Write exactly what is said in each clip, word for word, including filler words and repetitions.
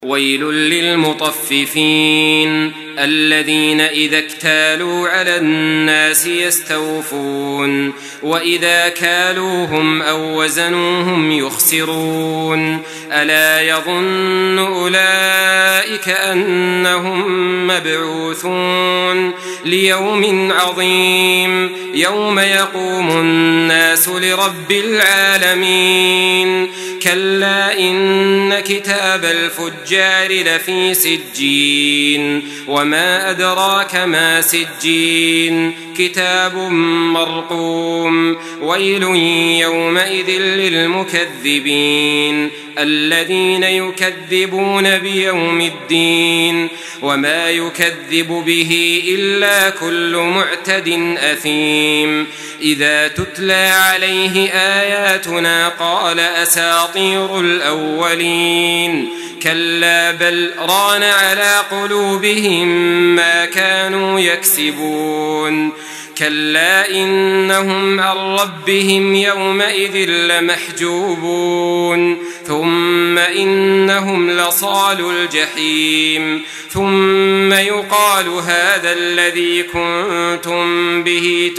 ويل للمطففين الذين إذا اكتالوا على الناس يستوفون وإذا كالوهم أو وزنوهم يخسرون ألا يظن أولئك أنهم مبعوثون ليوم عظيم يوم يقوم الناس لرب العالمين كلا إن كتاب الفجار لفي سجين وما أدراك ما سجين كتاب مرقوم ويل يومئذ للمكذبين الذين يكذبون بيوم الدين وما يكذب به إلا كل معتد أثيم إذا تتلى عليه آياتنا قال أساطير الأولين كلا بل ران على قلوبهم ما كانوا يكسبون كلا إنهم عن ربهم يومئذ لمحجوبون ثم إنهم لصالوا الجحيم ثم يقال هذا الذي كنتم به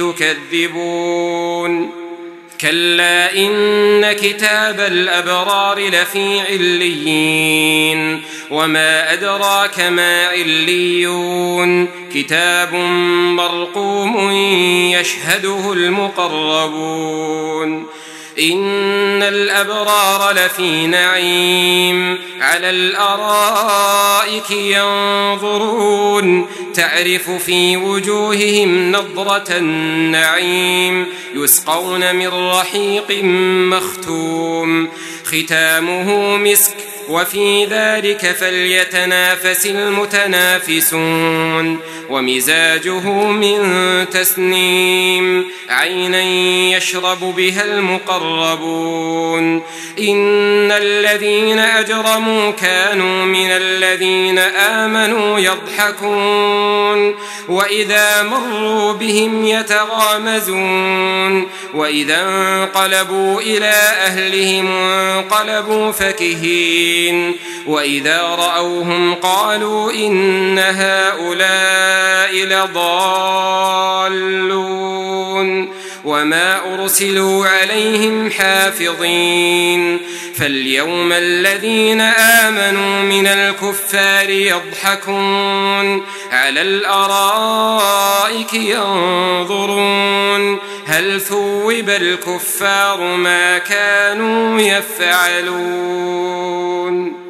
تكذبون كلا إن كتاب الأبرار لفي عليين وما أدراك ما عليون كتاب مرقوم يشهده المقربون إن الأبرار لفي نعيم على الأرائك ينظرون تعرف في وجوههم نضرة النعيم يسقون من رحيق مختوم ختامه مسك وفي ذلك فليتنافس المتنافسون ومزاجه من تسنيم عينا يشرب بها المقربون إن الذين أجرموا كانوا من الذين آمنوا يضحكون وإذا مروا بهم يتغامزون وإذا انقلبوا إلى أهلهم انقلبوا فكهين وإذا رأوهم قالوا إن هؤلاء لضالون وما أرسلوا عليهم حافظين فاليوم الذين آمنوا من الكفار يضحكون على الأرائك ينظرون هل ثوب الكفار ما كانوا يفعلون.